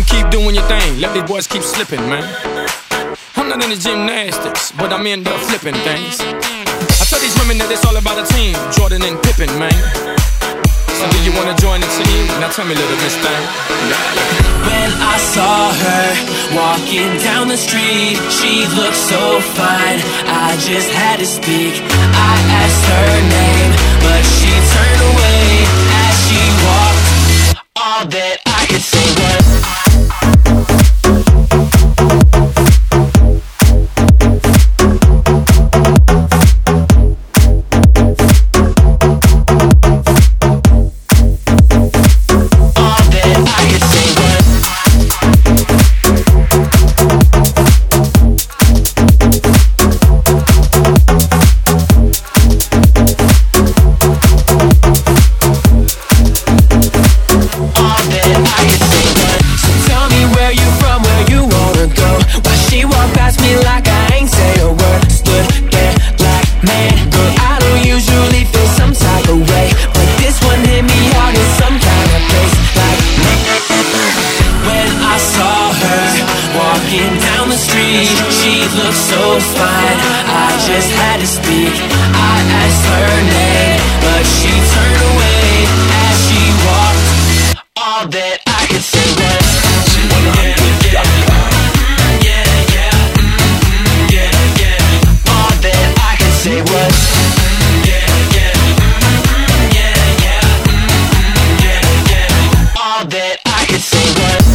keep doing your thing, let these boys keep slipping, man. I'm not into gymnastics, but I'm into flipping things. I tell these women that it's all about a team, Jordan and Pippen, man. So do you wanna join the team? Now tell me, little miss thing. When I saw her walking down the street, she looked so fine, I just had to speak. I asked her name, but she turned away as she walked. All that I could say was down the street, she looked so fine, I just had to speak. I asked her name, but she turned away as she walked. All that I could say was all that I could say was all that I could say was